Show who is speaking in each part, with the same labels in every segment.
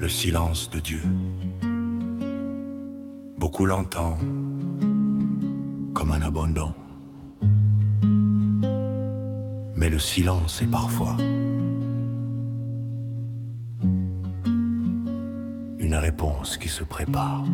Speaker 1: le silence de Dieu. Beaucoup l'entendent comme un abandon, mais le silence est parfois une réponse qui se prépare.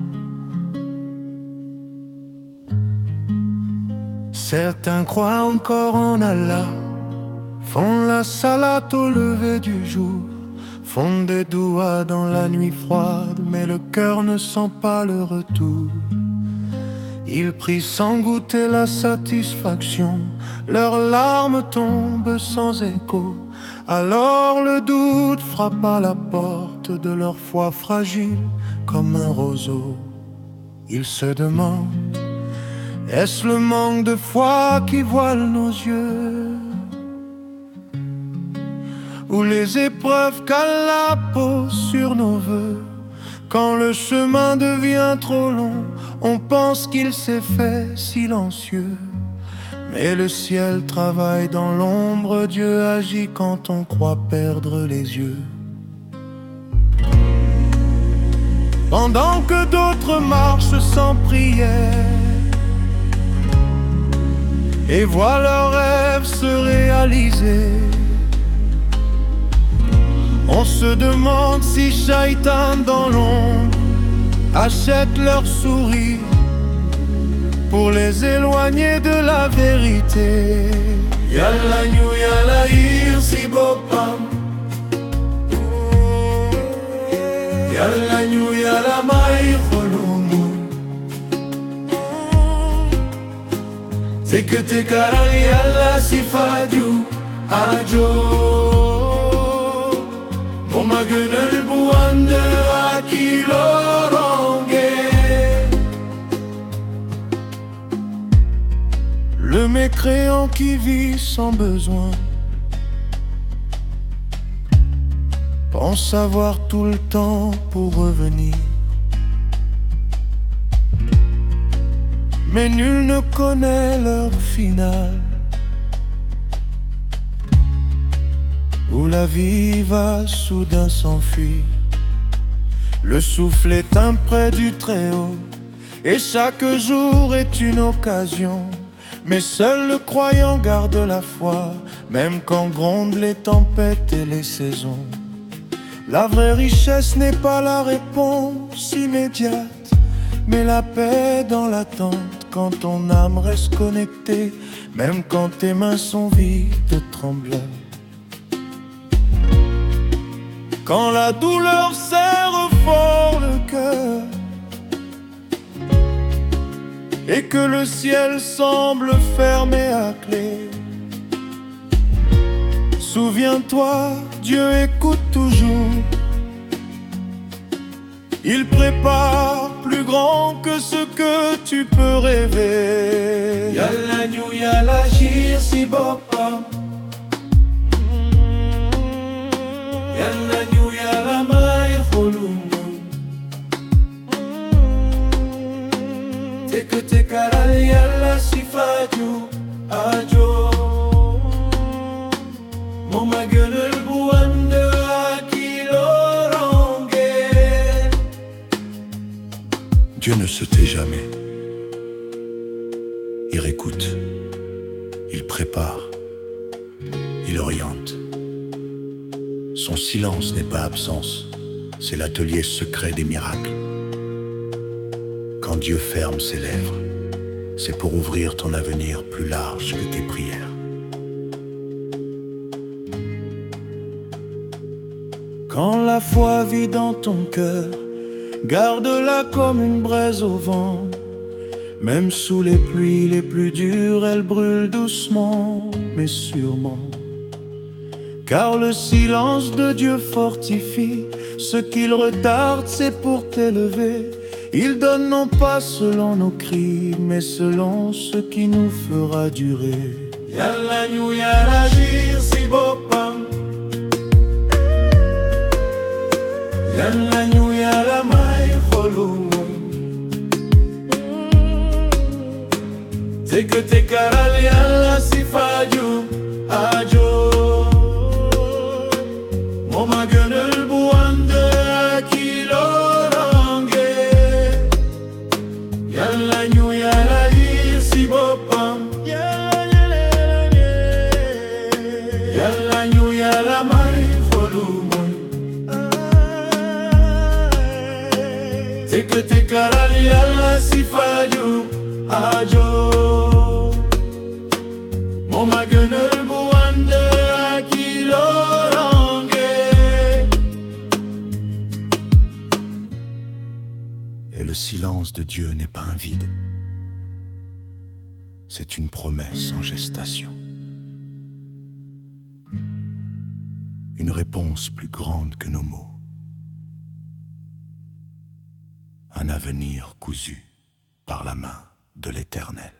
Speaker 1: Certains croient encore en Allah, font la salate au lever du jour, font des douas dans la nuit froide, mais le cœur ne sent pas le retour. Ils prient sans goûter la satisfaction, leurs larmes tombent sans écho. Alors le doute frappe à la porte de leur foi fragile comme un roseau. Ils se demandent, est-ce le manque de foi qui voile nos yeux, ou les épreuves qu'Allah pose sur nos vœux? Quand le chemin devient trop long, on pense qu'il s'est fait silencieux. Mais le ciel travaille dans l'ombre, Dieu agit quand on croit perdre les yeux. Pendant que d'autres marchent sans prière et voient leurs rêves se réaliser, on se demande si Shaitan dans l'ombre achète leur sourire pour les éloigner de la vérité. Yalla nyu yalla irsi bopam, yalla nyu yalla mai kholumu, c'est que te karan yalla sifaju ajo. Oma gönül bu anda akiloronge. Le mécréant qui vit sans besoin pense avoir tout le temps pour revenir, mais nul ne connaît l'heure finale où la vie va soudain s'enfuir. Le souffle éteint près du Très-Haut, et chaque jour est une occasion. Mais seul le croyant garde la foi, même quand grondent les tempêtes et les saisons. La vraie richesse n'est pas la réponse immédiate, mais la paix dans l'attente, quand ton âme reste connectée, même quand tes mains sont vides tremblent. Quand la douleur serre fort le cœur et que le ciel semble fermé à clé, souviens-toi, Dieu écoute toujours. Il prépare plus grand que ce que tu peux rêver. Yalla nyu yalla jir si bopam, yalla nyu yalla mai kholumu, tek tek aral yalla sifaju ajo. Moma gönül bu anda akiloronge. Dieu ne se tait jamais. Il écoute, il prépare, il oriente. Son silence n'est pas absence, c'est l'atelier secret des miracles. Quand Dieu ferme ses lèvres, c'est pour ouvrir ton avenir plus large que tes prières. Quand la foi vit dans ton cœur, garde-la comme une braise au vent. Même sous les pluies les plus dures, elle brûle doucement, mais sûrement. Car le silence de Dieu fortifie, ce qu'il retarde c'est pour t'élever. Il donne non pas selon nos cris, mais selon ce qui nous fera durer. Yalla nyu yalla jir si bopam, yalla nyu yalla mai kholumu, tek tek aral yalla sifaju ajo. Moma gönül bu anda akiloronge. Claraliala sifaju ajo Moma gönül bu anda akilorange. Et le silence de Dieu n'est pas un vide. C'est une promesse en gestation. Une réponse plus grande que nos mots. Un avenir cousu par la main de l'Éternel.